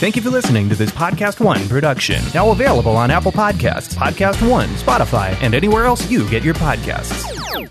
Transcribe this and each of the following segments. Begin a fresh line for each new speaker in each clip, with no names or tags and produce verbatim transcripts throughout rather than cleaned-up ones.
Thank you for listening to this Podcast One production. Now available on Apple Podcasts, Podcast One, Spotify, and anywhere else you get your podcasts.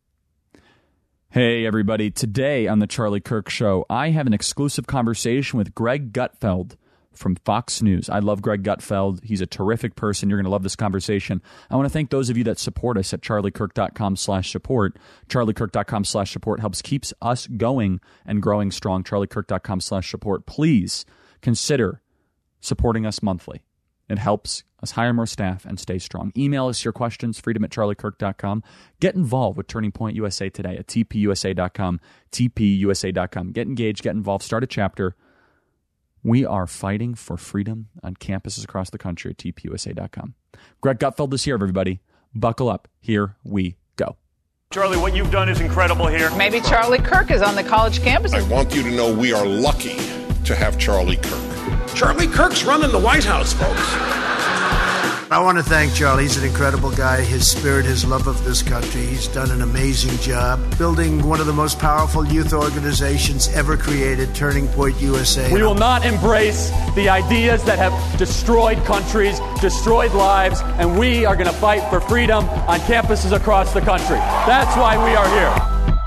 Hey, everybody. Today on The Charlie Kirk Show, I have an exclusive conversation with Greg Gutfeld from Fox News. I love Greg Gutfeld. He's a terrific person. You're going to love this conversation. I want to thank those of you that support us at charliekirk.com slash support. charliekirk.com slash support helps keeps us going and growing strong. charliekirk.com slash support. Please consider supporting us monthly. It helps us hire more staff and stay strong. Email us your questions, freedom at charliekirk dot com. Get involved with Turning Point U S A today at t p u s a dot com, t p u s a dot com. Get engaged, get involved, start a chapter. We are fighting for freedom on campuses across the country at t p u s a dot com. Greg Gutfeld is here, everybody. Buckle up. Here we go.
Charlie, what you've done is incredible here.
Maybe Charlie Kirk is on the college campus.
I want you to know we are lucky to have Charlie Kirk.
Charlie Kirk's running the White House, folks.
I want to thank Charlie. He's an incredible guy. His spirit, his love of this country. He's done an amazing job building one of the most powerful youth organizations ever created, Turning Point U S A.
We will not embrace the ideas that have destroyed countries, destroyed lives, and we are going to fight for freedom on campuses across the country. That's why we are here.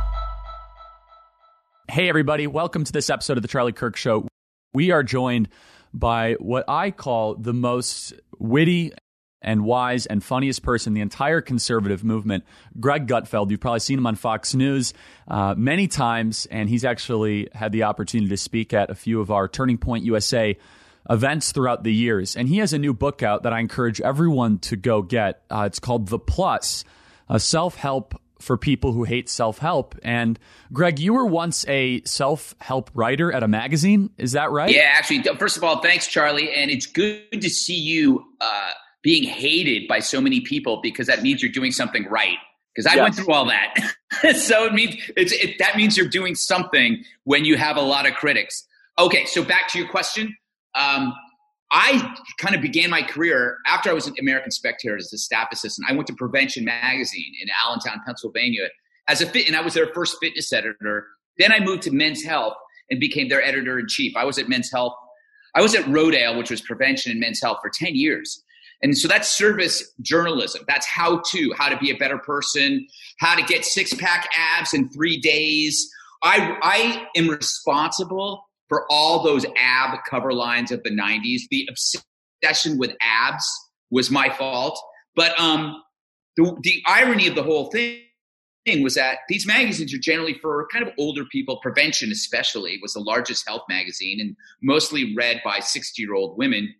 Hey, everybody. Welcome to this episode of The Charlie Kirk Show. We are joined by what I call the most witty and wise and funniest person in the entire conservative movement, Greg Gutfeld. You've probably seen him on Fox News uh, many times, and he's actually had the opportunity to speak at a few of our Turning Point U S A events throughout the years. And he has a new book out that I encourage everyone to go get. Uh, it's called The Plus, a self-help for people who hate self-help. And Greg, you were once a self-help writer at a magazine. Is that right?
Yeah, actually, first of all, thanks, Charlie. And it's good to see you uh, being hated by so many people, because that means you're doing something right. Because I yes. went through all that. So it means it's, it, that means you're doing something when you have a lot of critics. Okay, so back to your question. Um, I kind of began my career after I was an American Spectator as a staff assistant. I went to Prevention Magazine in Allentown, Pennsylvania, as a fit, and I was their first fitness editor. Then I moved to Men's Health and became their editor in chief. I was at Men's Health. I was at Rodale, which was prevention and men's health, for ten years. And so that's service journalism. That's how to, how to be a better person, how to get six-pack abs in three days. I, I am responsible for all those ab cover lines of the nineties. The obsession with abs was my fault. But um, the, the irony of the whole thing was that these magazines are generally for kind of older people. Prevention especially was the largest health magazine and mostly read by sixty-year-old women.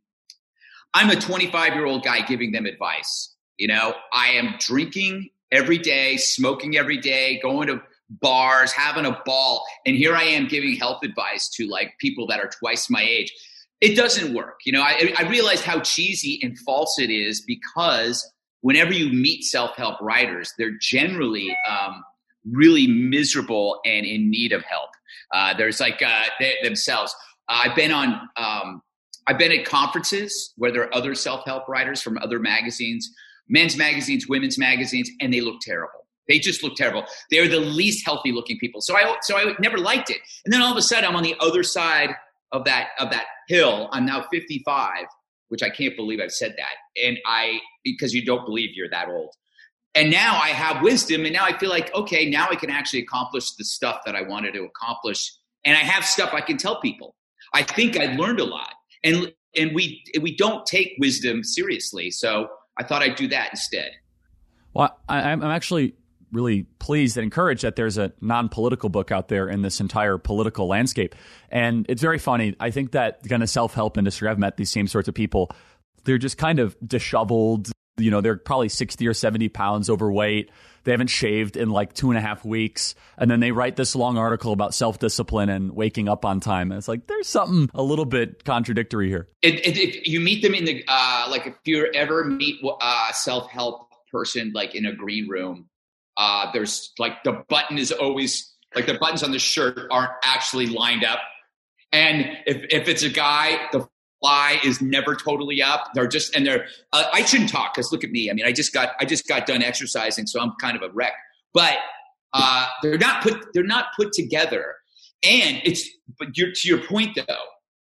I'm a twenty-five-year-old guy giving them advice. You know, I am drinking every day, smoking every day, going to bars, having a ball. And here I am giving health advice to like people that are twice my age. It doesn't work. You know, I, I realized how cheesy and false it is, because whenever you meet self-help writers, they're generally um, really miserable and in need of help. Uh, there's like uh, they, themselves. Uh, I've been on, um, I've been at conferences where there are other self-help writers from other magazines, men's magazines, women's magazines, and they look terrible. They just look terrible. They're the least healthy looking people. So I, so I never liked it. And then all of a sudden I'm on the other side of that, of that hill. I'm now fifty-five, which I can't believe I've said that. And I, because you don't believe you're that old. And now I have wisdom. And now I feel like, okay, now I can actually accomplish the stuff that I wanted to accomplish. And I have stuff I can tell people. I think I learned a lot. And, and we, we don't take wisdom seriously. So I thought I'd do that instead.
Well, I, I'm actually really pleased and encouraged that there's a non-political book out there in this entire political landscape. And it's very funny. I think that kind of self-help industry, I've met these same sorts of people. They're just kind of disheveled. You know, they're probably sixty or seventy pounds overweight. They haven't shaved in like two and a half weeks. And then they write this long article about self-discipline and waking up on time. And it's like, there's something a little bit contradictory here.
It, it, if you meet them in the, uh, like if you ever meet a self-help person, like in a green room, Uh, there's like the button is always like the buttons on the shirt aren't actually lined up. And if, if it's a guy, the fly is never totally up. They're just, and they're, uh, I shouldn't talk because look at me. I mean, I just got, I just got done exercising, so I'm kind of a wreck, but uh, they're not put, they're not put together. And it's, but you're, to your point though,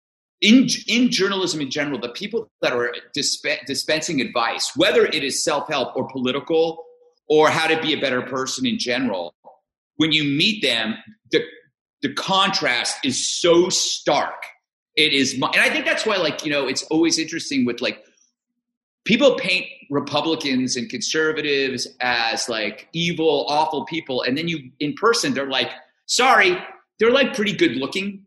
in in journalism in general, the people that are disp- dispensing advice, whether it is self-help or political or how to be a better person in general, when you meet them, the the contrast is so stark. It is, and I think that's why, like, you know, it's always interesting with like people paint Republicans and conservatives as like evil, awful people, and then you in person, they're like, sorry, they're like pretty good looking.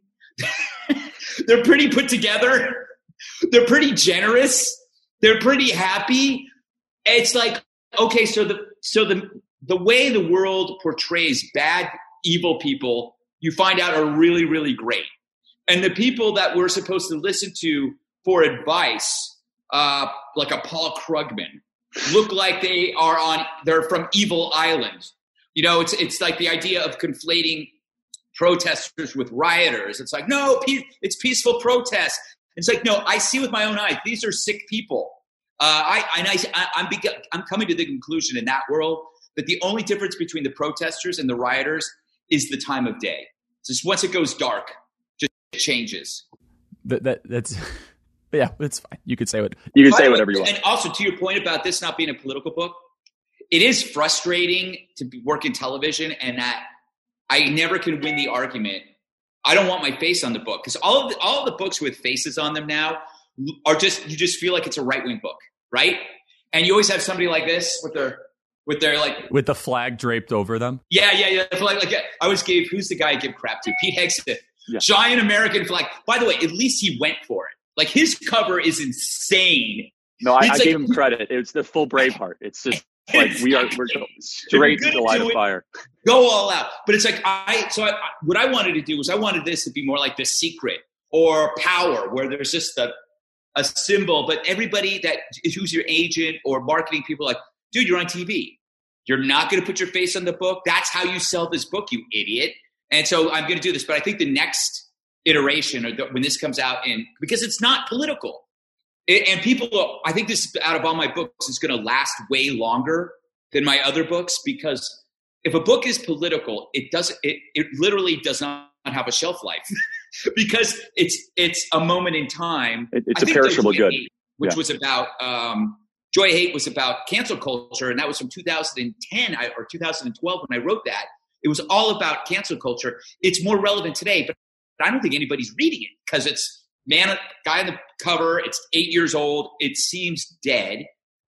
They're pretty put together. They're pretty generous. They're pretty happy. It's like, okay, so the so the the way the world portrays bad, evil people, you find out are really, really great. And the people that we're supposed to listen to for advice, uh, like a Paul Krugman, look like they are on they're from Evil Island. You know, it's it's like the idea of conflating protesters with rioters. It's like, no, pe- it's peaceful protest. It's like, no, I see with my own eyes. These are sick people. Uh, I, and I, I, I'm, be- I'm coming to the conclusion in that world that the only difference between the protesters and the rioters is the time of day. Just once it goes dark, just changes.
That, that that's yeah, that's fine. You could say what
you can say whatever you want.
And also, to your point about this not being a political book, it is frustrating to be, work in television and that I never can win the argument. I don't want my face on the book because all of the, all of the books with faces on them now are just, you just feel like it's a right wing book, right? And you always have somebody like this with their with their like
with the flag draped over them.
Yeah, yeah, yeah. Like, like I always gave who's the guy I give crap to? Pete Hegseth, yeah. Giant American flag. By the way, at least he went for it. Like his cover is insane.
No, I, I
like,
gave him credit. It's the full Braveheart. It's just. Like we are, we're straight to the line of fire.
Go all out. But it's like I. So I, what I wanted to do was I wanted this to be more like The Secret or Power, where there's just a a symbol, but everybody that is who's your agent or marketing people, like, dude, you're on T V. You're not going to put your face on the book. That's how you sell this book, you idiot. And so I'm going to do this. But I think the next iteration, or the, when this comes out, in because it's not political. And people, I think this out of all my books is going to last way longer than my other books because if a book is political, it doesn't. It, it literally does not have a shelf life because it's it's a moment in time.
It, it's I a perishable good,
Hate, which
yeah.
was about um, Joy Hate was about cancel culture, and that was from two thousand ten or two thousand twelve when I wrote that. It was all about cancel culture. It's more relevant today, but I don't think anybody's reading it because it's. Man, guy on the cover, it's eight years old. It seems dead.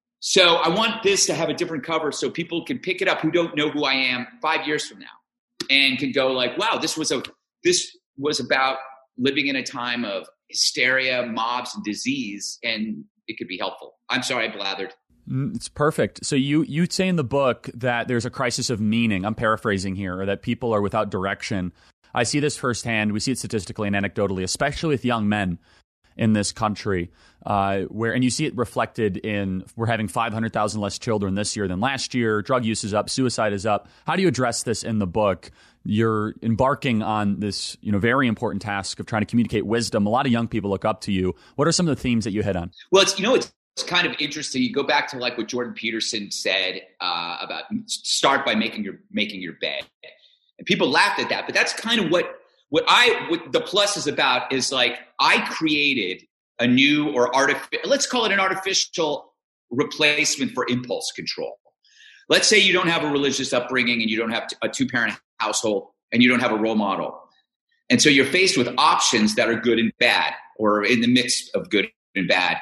So I want this to have a different cover so people can pick it up who don't know who I am five years from now and can go like, wow, this was a this was about living in a time of hysteria, mobs, and disease, and it could be helpful. I'm sorry I blathered.
It's perfect. So you you say in the book that there's a crisis of meaning. I'm paraphrasing here, or that people are without direction. I see this firsthand. We see it statistically and anecdotally, especially with young men in this country, uh, where and you see it reflected in we're having five hundred thousand less children this year than last year. Drug use is up. Suicide is up. How do you address this in the book? You're embarking on this, you know, very important task of trying to communicate wisdom. A lot of young people look up to you. What are some of the themes that you hit on?
Well, it's, you know, it's, it's kind of interesting. You go back to like what Jordan Peterson said uh, about start by making your making your bed. And people laughed at that, but that's kind of what what I what the plus is about is like I created a new or artificial, let's call it an artificial replacement for impulse control. Let's say you don't have a religious upbringing and you don't have a two-parent household and you don't have a role model. And so you're faced with options that are good and bad or in the mix of good and bad.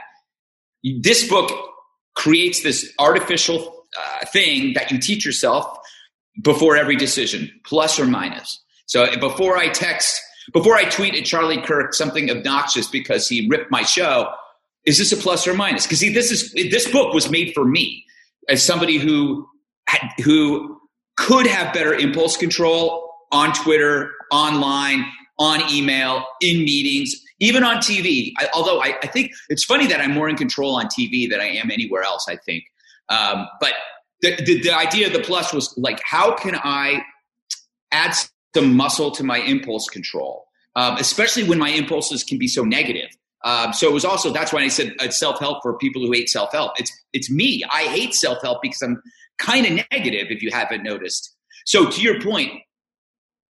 This book creates this artificial uh, thing that you teach yourself before every decision, plus or minus. So before I text, before I tweet at Charlie Kirk something obnoxious because he ripped my show, is this a plus or minus? Because see, this is this book was made for me as somebody who had, who could have better impulse control on Twitter, online, on email, in meetings, even on T V. I, although I, I think it's funny that I'm more in control on T V than I am anywhere else, I think. Um, but The, the the idea of the plus was like, how can I add some muscle to my impulse control, um, especially when my impulses can be so negative. Um, so it was also, that's why I said uh, self-help for people who hate self-help. It's it's me. I hate self-help because I'm kind of negative, if you haven't noticed. So to your point,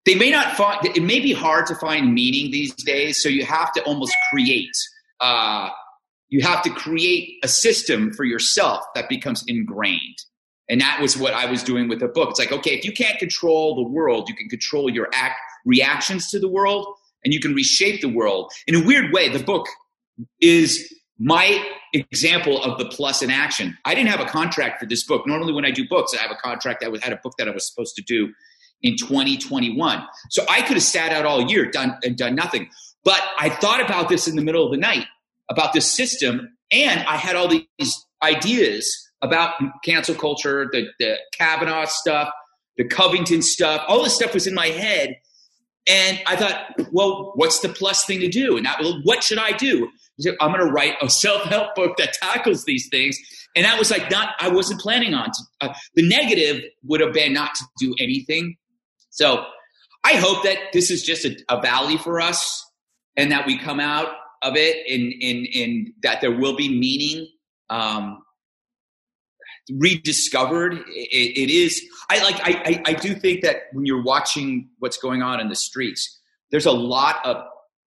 they may not find, it may be hard to find meaning these days. So you have to almost create, uh, you have to create a system for yourself that becomes ingrained. And that was what I was doing with the book. It's like, okay, if you can't control the world, you can control your act reactions to the world, and you can reshape the world. In a weird way, the book is my example of the plus in action. I didn't have a contract for this book. Normally when I do books, I have a contract. I had a book that I was supposed to do in twenty twenty-one. So I could have sat out all year done and done nothing. But I thought about this in the middle of the night, about this system, and I had all these ideas about cancel culture, the, the Kavanaugh stuff, the Covington stuff. All this stuff was in my head. And I thought, well, what's the plus thing to do? And I, well, what should I do? I said, I'm going to write a self-help book that tackles these things. And that was like not, I wasn't planning on. To, uh, the negative would have been not to do anything. So I hope that this is just a, a valley for us and that we come out of it in, in, in that there will be meaning um, rediscovered. It, it is, I like, I, I, I do think that when you're watching what's going on in the streets, there's a lot of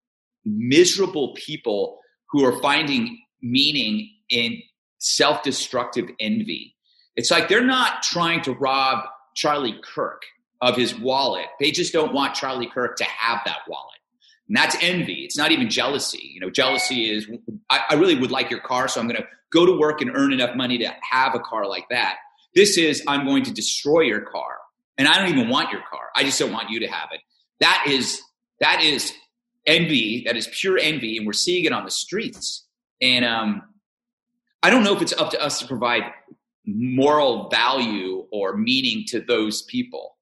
miserable people who are finding meaning in self-destructive envy. It's like they're not trying to rob Charlie Kirk of his wallet. They just don't want Charlie Kirk to have that wallet. And that's envy. It's not even jealousy. You know, jealousy is, I, I really would like your car, so I'm going to go to work and earn enough money to have a car like that. This is, I'm going to destroy your car. And I don't even want your car. I just don't want you to have it. That is, that is envy. That is pure envy. And we're seeing it on the streets. And um, I don't know if it's up to us to provide moral value or meaning to those people.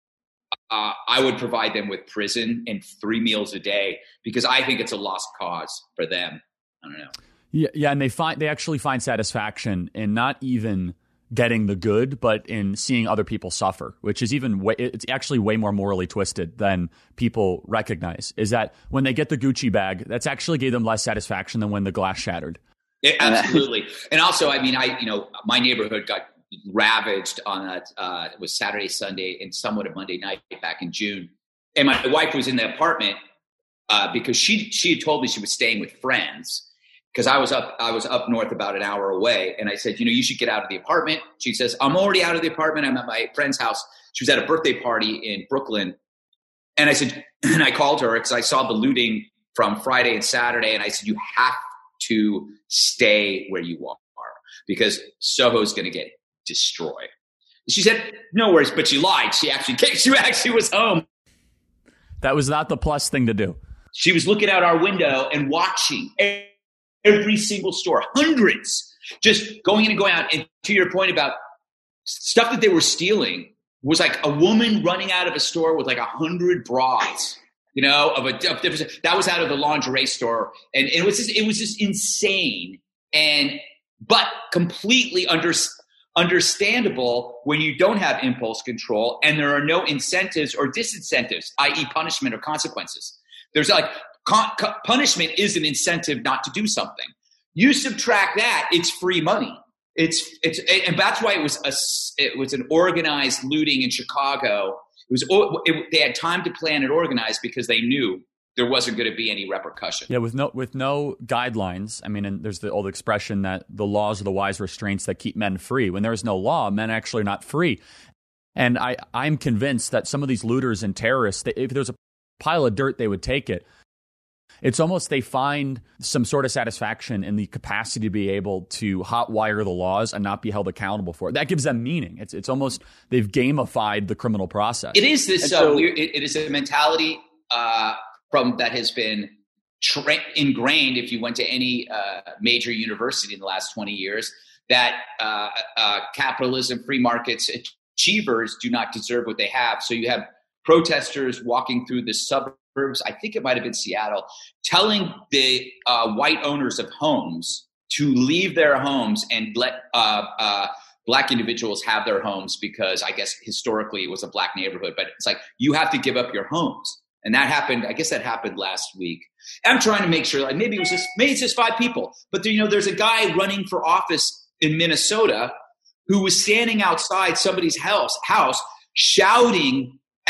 Uh, I would provide them with prison and three meals a day because I think it's a lost cause for them. I don't know.
Yeah, yeah, and they find they actually find satisfaction in not even getting the good, but in seeing other people suffer, which is even way, it's actually way more morally twisted than people recognize. Is that when they get the Gucci bag, that's actually gave them less satisfaction than when the glass shattered.
It, absolutely, and also, I mean, I you know, my neighborhood got ravaged on a, uh, it was Saturday, Sunday, and somewhat of Monday night back in June. And my wife was in the apartment uh, because she she had told me she was staying with friends because I was up I was up north about an hour away. And I said, you know, you should get out of the apartment. She says, I'm already out of the apartment. I'm at my friend's house. She was at a birthday party in Brooklyn. And I said, and I called her because I saw the looting from Friday and Saturday. And I said, you have to stay where you are because Soho's going to get destroyed. She said, no worries, but she lied. She actually came, she actually was home.
That was not the plus thing to do.
She was looking out our window and watching every single store, hundreds, just going in and going out. And to your point about stuff that they were stealing was like a woman running out of a store with like a hundred bras, you know, of a, of, that was out of the lingerie store. And, and it was just, it was just insane. And, but completely under, understandable when you don't have impulse control and there are no incentives or disincentives, that is punishment or consequences. There's like con- co- punishment is an incentive not to do something. You subtract that, it's free money. It's it's and that's why it was a it was an organized looting in Chicago. It was it, they had time to plan and organize because they knew there wasn't going to be any repercussion.
Yeah, with no with no guidelines. I mean, and there's the old expression that the laws are the wise restraints that keep men free. When there is no law, men actually are not free. And I I'm convinced that some of these looters and terrorists, they, if there's a pile of dirt, they would take it. It's almost they find some sort of satisfaction in the capacity to be able to hotwire the laws and not be held accountable for it. That gives them meaning. It's it's almost they've gamified the criminal process.
It is this.
So,
uh, weird, it, it is a mentality uh, from that has been tra- ingrained. If you went to any uh, major university in the last twenty years, that uh, uh, capitalism, free markets, achievers do not deserve what they have. So you have protesters walking through the suburbs. I think it might have been Seattle, telling the uh, white owners of homes to leave their homes and let uh, uh, black individuals have their homes because I guess historically it was a black neighborhood. But it's like you have to give up your homes. And that happened, I guess that happened last week. I'm trying to make sure, like maybe it was just, maybe it's just five people. But there, you know, there's a guy running for office in Minnesota who was standing outside somebody's house, house shouting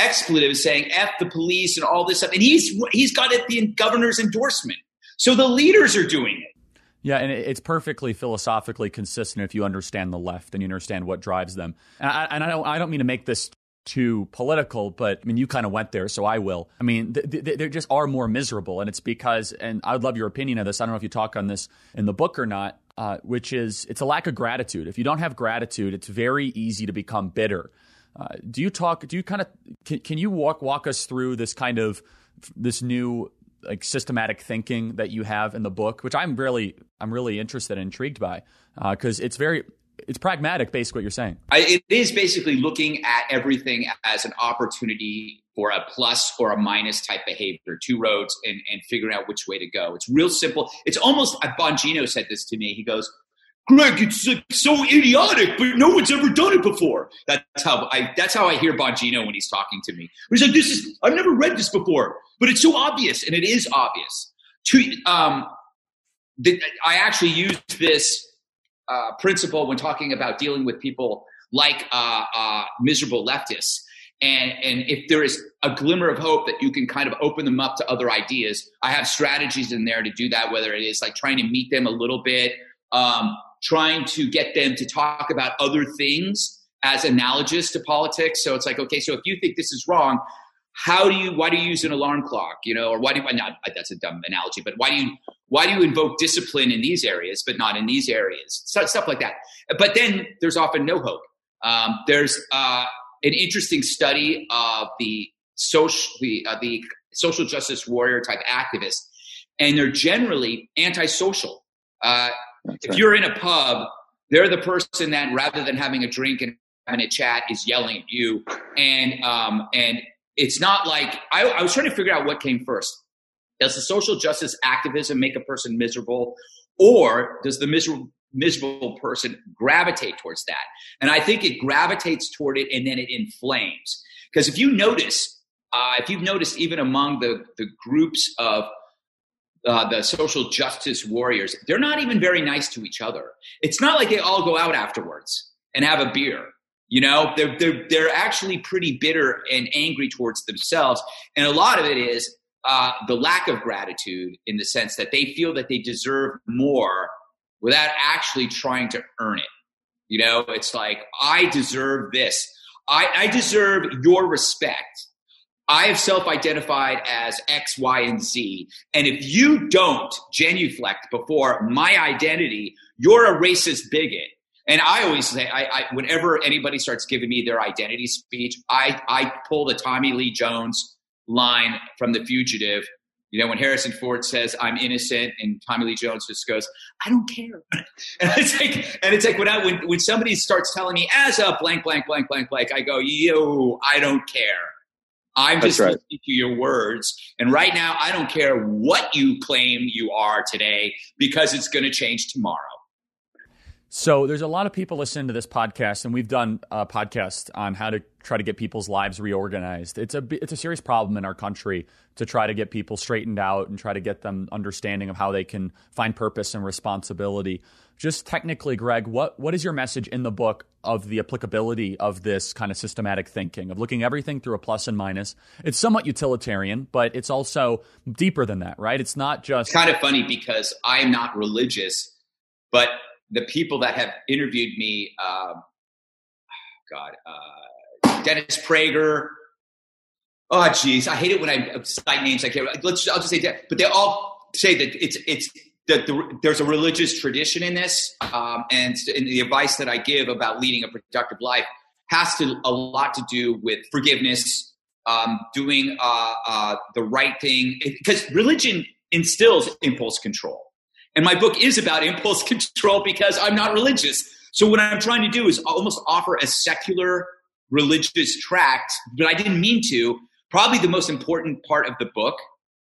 expletives saying F the police and all this stuff. And he's he's got it, the governor's endorsement. So the leaders are doing it.
Yeah, and it's perfectly philosophically consistent if you understand the left and you understand what drives them. And I, and I don't I don't mean to make this too political, but I mean, you kind of went there, so I will. I mean, th- th- they just are more miserable, and it's because, and I would love your opinion of this. I don't know if you talk on this in the book or not, uh, which is it's a lack of gratitude. If you don't have gratitude, it's very easy to become bitter. Uh, do you talk? Do you kind of can, can you walk walk us through this kind of this new like systematic thinking that you have in the book, which I'm really I'm really interested and intrigued by, because uh, it's very. It's pragmatic, basically, what you're saying.
I, it is basically looking at everything as an opportunity for a plus or a minus type behavior, two roads, and, and figuring out which way to go. It's real simple. It's almost, Bongino said this to me. He goes, Greg, it's like so idiotic, but no one's ever done it before. That's how I that's how I hear Bongino when he's talking to me. He's like, this is, I've never read this before, but it's so obvious, and it is obvious. To, um, the, I actually used this Uh, principle when talking about dealing with people like uh, uh, miserable leftists. And, and if there is a glimmer of hope that you can kind of open them up to other ideas, I have strategies in there to do that, whether it is like trying to meet them a little bit, um, trying to get them to talk about other things as analogous to politics. So it's like, okay, so if you think this is wrong, how do you, why do you use an alarm clock, you know, or why do you, not, that's a dumb analogy, but why do you, why do you invoke discipline in these areas, but not in these areas? So, stuff like that. But then there's often no hope. Um, there's uh, an interesting study of the social, the, uh, the social justice warrior type activists, and they're generally antisocial. Uh, if right. you're in a pub, they're the person that rather than having a drink and having a chat is yelling at you. And, um, and, it's not like I, I was trying to figure out what came first. Does the social justice activism make a person miserable, or does the miserable, miserable person gravitate towards that? And I think it gravitates toward it, and then it inflames. Because if you notice, uh, if you've noticed, even among the, the groups of uh, the social justice warriors, they're not even very nice to each other. It's not like they all go out afterwards and have a beer. You know, they're, they're, they're actually pretty bitter and angry towards themselves. And a lot of it is uh, the lack of gratitude, in the sense that they feel that they deserve more without actually trying to earn it. You know, it's like, I deserve this. I, I deserve your respect. I have self-identified as X, Y, and Z. And if you don't genuflect before my identity, you're a racist bigot. And I always say, I, I, whenever anybody starts giving me their identity speech, I, I pull the Tommy Lee Jones line from The Fugitive. You know, when Harrison Ford says, I'm innocent, and Tommy Lee Jones just goes, I don't care. and it's like, and it's like when, I, when, when somebody starts telling me, as a blank, blank, blank, blank, blank, I go, yo, I don't care. I'm
That's
just
right.
listening to your words. And right now, I don't care what you claim you are today, because it's going to change tomorrow.
So there's a lot of people listening to this podcast, and we've done a podcast on how to try to get people's lives reorganized. It's a it's a serious problem in our country to try to get people straightened out and try to get them understanding of how they can find purpose and responsibility. Just technically, Greg, what what is your message in the book of the applicability of this kind of systematic thinking, of looking everything through a plus and minus? It's somewhat utilitarian, but it's also deeper than that, right? It's not just...
It's kind of funny because I'm not religious, but the people that have interviewed me, um, God, uh, Dennis Prager. Oh, geez, I hate it when I cite names. I can't. Let's. I'll just say that. But they all say that it's it's that the, there's a religious tradition in this, um, and, and the advice that I give about leading a productive life has to a lot to do with forgiveness, um, doing uh, uh, the right thing, because religion instills impulse control. And my book is about impulse control because I'm not religious. So what I'm trying to do is almost offer a secular religious tract, but I didn't mean to. Probably the most important part of the book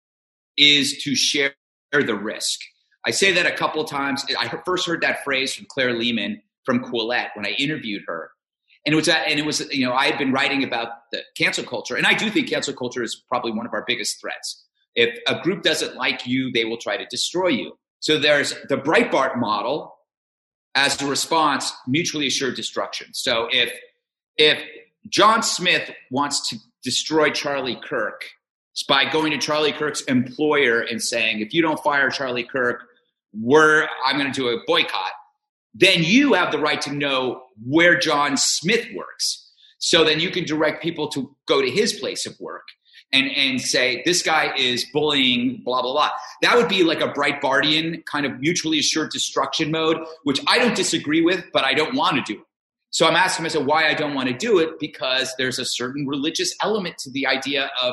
is to share the risk. I say that a couple of times. I first heard that phrase from Claire Lehman from Quillette when I interviewed her. And it was, and it was, you know, I had been writing about the cancel culture. And I do think cancel culture is probably one of our biggest threats. If a group doesn't like you, they will try to destroy you. So there's the Breitbart model as a response, mutually assured destruction. So if if John Smith wants to destroy Charlie Kirk by going to Charlie Kirk's employer and saying, if you don't fire Charlie Kirk, we're I'm going to do a boycott, then you have the right to know where John Smith works. So then you can direct people to go to his place of work and, and say, this guy is bullying, blah, blah, blah. That would be like a Breitbartian kind of mutually assured destruction mode, which I don't disagree with, but I don't want to do it. So I'm asking myself why I don't want to do it, because there's a certain religious element to the idea of,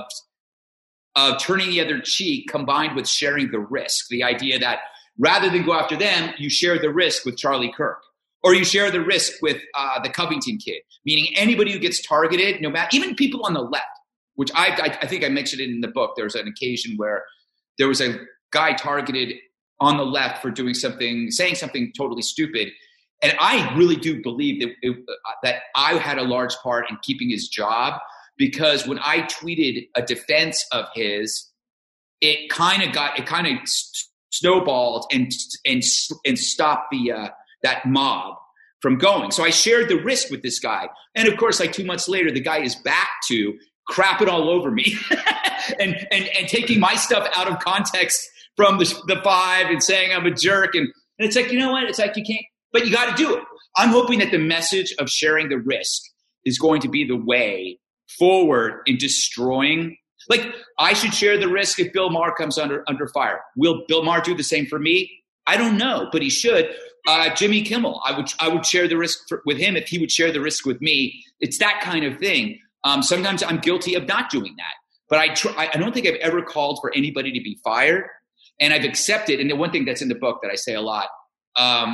of turning the other cheek combined with sharing the risk. The idea that rather than go after them, you share the risk with Charlie Kirk. Or you share the risk with uh, the Covington kid, meaning anybody who gets targeted, no matter, even people on the left, which I, I, I think I mentioned it in the book. There was an occasion where there was a guy targeted on the left for doing something, saying something totally stupid. And I really do believe that, it, uh, that I had a large part in keeping his job, because when I tweeted a defense of his, it kind of got, it kind of snowballed and, and, and stopped the, uh, that mob from going. So I shared the risk with this guy. And of course, like two months later, the guy is back to crap it all over me and, and, and taking my stuff out of context from the, the five and saying I'm a jerk. And, and it's like, you know what? It's like, you can't, but you got to do it. I'm hoping that the message of sharing the risk is going to be the way forward in destroying. Like, I should share the risk if Bill Maher comes under, under fire. Will Bill Maher do the same for me? I don't know, but he should. Uh, Jimmy Kimmel, I would I would share the risk for, with him if he would share the risk with me. It's that kind of thing. Um, sometimes I'm guilty of not doing that, but I tr- I don't think I've ever called for anybody to be fired, and I've accepted. And the one thing that's in the book that I say a lot, um,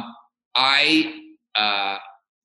I uh,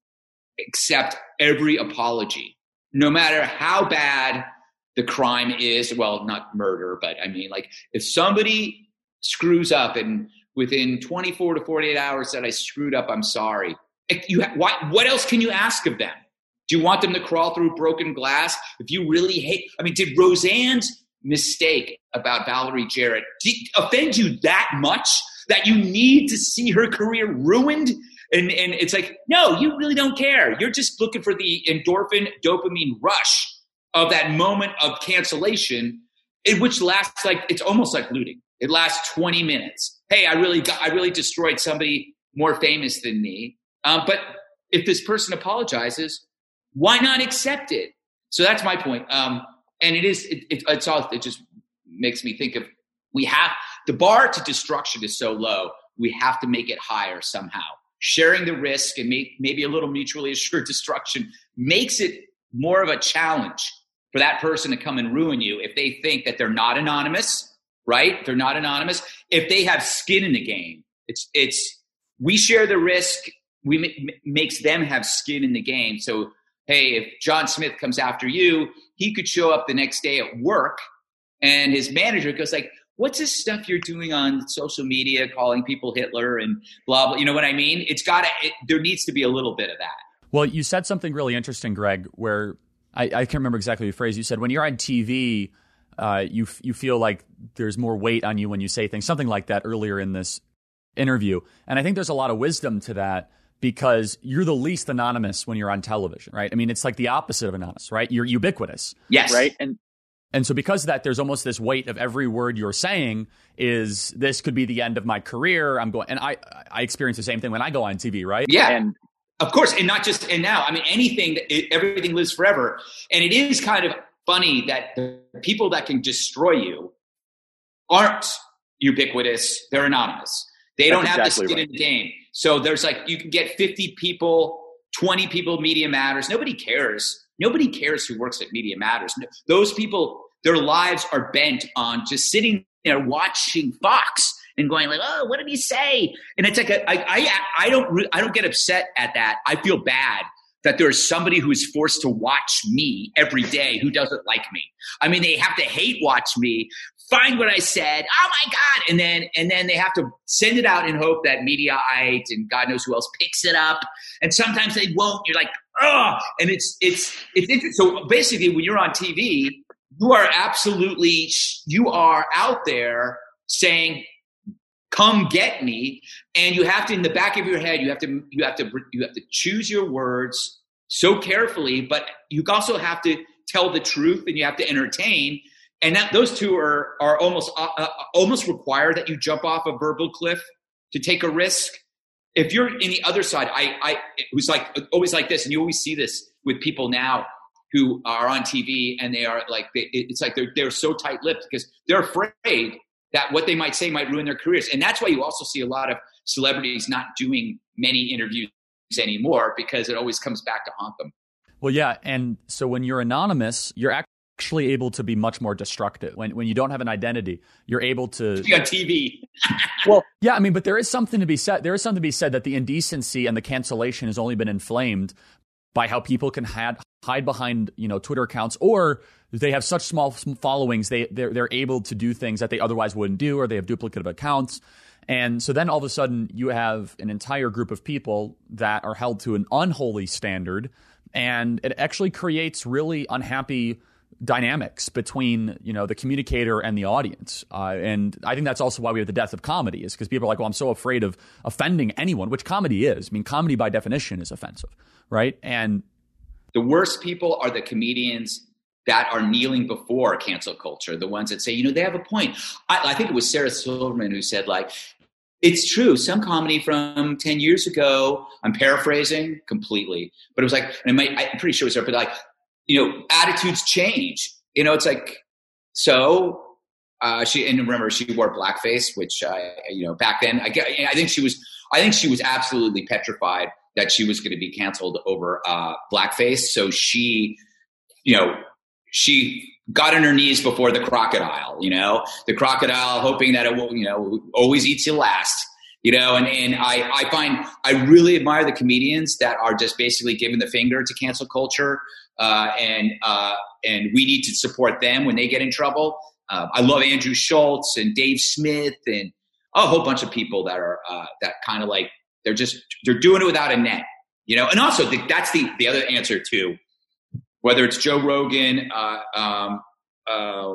accept every apology, no matter how bad the crime is. Well, not murder, but I mean, like, if somebody screws up and within twenty-four to forty-eight hours that I screwed up, I'm sorry. You ha- what, what else can you ask of them? Do you want them to crawl through broken glass? If you really hate, I mean, did Roseanne's mistake about Valerie Jarrett offend you that much that you need to see her career ruined? And, and it's like, no, you really don't care. You're just looking for the endorphin dopamine rush of that moment of cancellation, in which lasts like, it's almost like looting. It lasts twenty minutes. Hey, I really got, I really destroyed somebody more famous than me. Um, but if this person apologizes, why not accept it? So that's my point. Um, and it is, it, it, it's all, it just makes me think of, we have, the bar to destruction is so low, we have to make it higher somehow. Sharing the risk and make, maybe a little mutually assured destruction makes it more of a challenge for that person to come and ruin you if they think that they're not anonymous. Right? They're not anonymous. If they have skin in the game, it's, it's, we share the risk. We m- makes them have skin in the game. So, hey, if John Smith comes after you, he could show up the next day at work and his manager goes like, what's this stuff you're doing on social media, calling people Hitler and blah, blah. You know what I mean? It's gotta, it, there needs to be a little bit of that.
Well, you said something really interesting, Greg, where I, I can't remember exactly the phrase you said. When you're on T V, Uh, you you feel like there's more weight on you when you say things, something like that earlier in this interview. And I think there's a lot of wisdom to that, because you're the least anonymous when you're on television, right? I mean, it's like the opposite of anonymous, right? You're ubiquitous.
Yes.
Right. And
and so because of that, there's almost this weight of every word you're saying is, this could be the end of my career. I'm going, and I I experience the same thing when I go on T V, right?
Yeah.
And
of course. And not just, and now, I mean, anything, that it, everything lives forever. And it is kind of funny that the people that can destroy you aren't ubiquitous. They're anonymous. They don't
That's
have
exactly
the skin
right.
in the game. So there's like, you can get fifty people, twenty people, Media Matters. Nobody cares. Nobody cares who works at Media Matters. Those people, their lives are bent on just sitting there watching Fox and going like, oh, what did he say? And it's like, a, I, I, I don't, re- I don't get upset at that. I feel bad that there's somebody who's forced to watch me every day who doesn't like me. I mean, they have to hate watch me, find what I said, oh my God, and then and then they have to send it out in hope that Mediaite and God knows who else picks it up. And sometimes they won't. You're like, oh, and it's it's it's interesting. So basically, when you're on T V, you are absolutely you are out there saying, come get me. And you have to, in the back of your head, you have to, you have to, you have to choose your words so carefully, but you also have to tell the truth and you have to entertain. And that those two are are almost uh, almost require that you jump off a verbal cliff to take a risk. If you're in the other side, I I it was like always like this, and you always see this with people now who are on T V, and they are like they, it's like they're they're so tight-lipped because they're afraid that what they might say might ruin their careers. And that's why you also see a lot of celebrities not doing many interviews anymore, because it always comes back to haunt them.
Well, yeah, and so when you're anonymous, you're actually able to be much more destructive. When when you don't have an identity, you're able to
be on T V.
Well, yeah, I mean, but there is something to be said. There is something to be said that the indecency and the cancellation has only been inflamed by how people can hide, hide behind, you know, Twitter accounts, or they have such small followings, they they're, they're able to do things that they otherwise wouldn't do, or they have duplicative accounts. And so then all of a sudden you have an entire group of people that are held to an unholy standard, and it actually creates really unhappy dynamics between, you know, the communicator and the audience. Uh, and I think that's also why we have the death of comedy, is because people are like, well, I'm so afraid of offending anyone, which comedy is. I mean, comedy by definition is offensive, right? And
the worst people are the comedians that are kneeling before cancel culture, the ones that say, you know, they have a point. I, I think it was Sarah Silverman who said, like, it's true, some comedy from ten years ago, I'm paraphrasing completely, but it was like, and might, I'm pretty sure it was her, but like, you know, attitudes change. You know, it's like, so uh, she, and remember, she wore blackface, which, uh, you know, back then, I, I think she was, I think she was absolutely petrified that she was going to be canceled over uh, blackface. So she, you know, she got on her knees before the crocodile, you know, the crocodile hoping that it will, you know, always eats you last, you know, and, and I, I find, I really admire the comedians that are just basically giving the finger to cancel culture. Uh, and, uh, and we need to support them when they get in trouble. Uh, I love Andrew Schultz and Dave Smith and a whole bunch of people that are, uh, that kind of like, they're just, they're doing it without a net, you know? And also the, that's the, the other answer too. Whether it's Joe Rogan, uh, um, uh,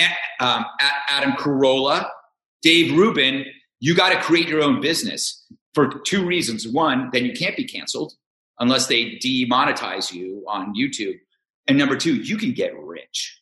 um, Adam Carolla, Dave Rubin, you got to create your own business for two reasons. One, then you can't be canceled unless they demonetize you on YouTube. And number two, you can get rich.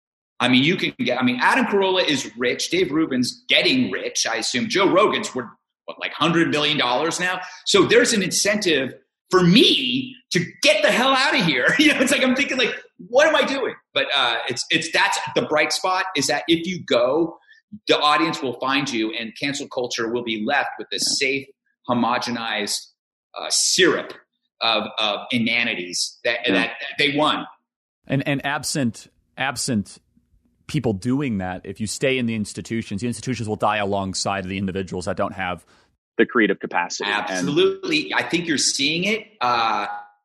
I mean, you can get, I mean, Adam Carolla is rich. Dave Rubin's getting rich, I assume. Joe Rogan's worth, what, like one hundred million dollars now? So there's an incentive for me to get the hell out of here. You know, it's like, I'm thinking like, what am I doing? But uh, it's, it's, that's the bright spot, is that if you go, the audience will find you, and cancel culture will be left with this safe, homogenized uh, syrup of, of inanities that, yeah. that they won.
And, and absent, absent people doing that, if you stay in the institutions, the institutions will die alongside the individuals that don't have
the creative capacity.
Absolutely. And I think you're seeing it uh,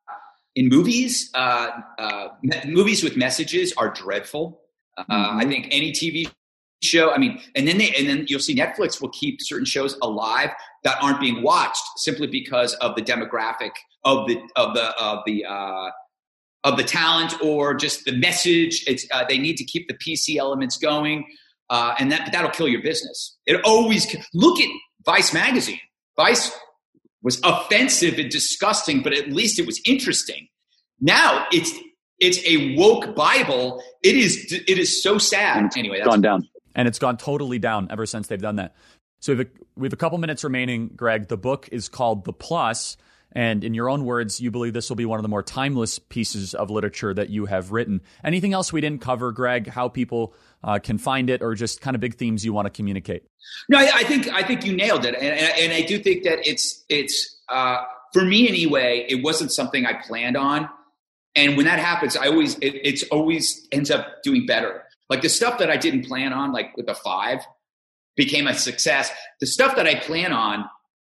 in movies. Uh, uh, me- movies with messages are dreadful. Uh, mm-hmm. I think any T V show, I mean, and then they, and then you'll see Netflix will keep certain shows alive that aren't being watched simply because of the demographic of the, of the, of the, uh, of the talent, or just the message. It's, uh, they need to keep the P C elements going. Uh, and that, that'll kill your business. It always, look at Vice magazine. Vice was offensive and disgusting, but at least it was interesting. Now it's it's a woke Bible. It is it is so sad.
It's
anyway, that's
gone down,
and it's gone totally down ever since they've done that. So we have a, we have a couple minutes remaining, Greg. The book is called The Plus, and in your own words, you believe this will be one of the more timeless pieces of literature that you have written. Anything else we didn't cover, Greg? How people uh, can find it, or just kind of big themes you want to communicate?
No, I, I think I think you nailed it, and, and, and I do think that it's it's uh, for me anyway. It wasn't something I planned on, and when that happens, I always it, it's always ends up doing better. Like the stuff that I didn't plan on, like with the five, became a success. The stuff that I plan on,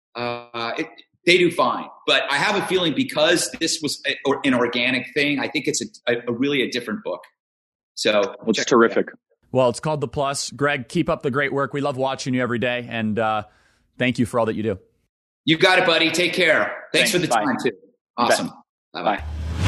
uh, it, they do fine. But I have a feeling because this was a, or an organic thing, I think it's a, a, a really a different book. So
it's terrific.
Well, it's called The Plus. Greg, keep up the great work. We love watching you every day. And uh, thank you for all that you do.
You got it, buddy. Take care. Thanks, Thanks. for the
Bye.
time, too. Awesome. Bye-bye.
Bye.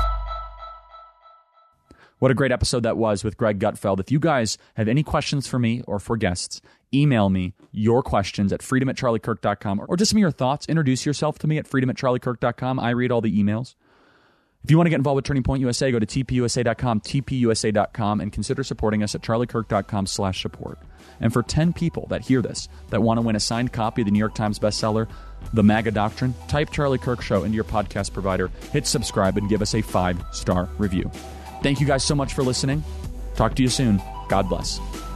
What a great episode that was with Greg Gutfeld. If you guys have any questions for me or for guests, email me your questions at freedom at charlie kirk dot com, or just some of your thoughts. Introduce yourself to me at freedom at charlie kirk dot com. I read all the emails. If you want to get involved with Turning Point U S A, go to T P U S A dot com, T P U S A dot com, and consider supporting us at charlie kirk dot com slash support. And for ten people that hear this, that want to win a signed copy of the New York Times bestseller, The MAGA Doctrine, type Charlie Kirk Show into your podcast provider, hit subscribe, and give us a five-star review. Thank you guys so much for listening. Talk to you soon. God bless.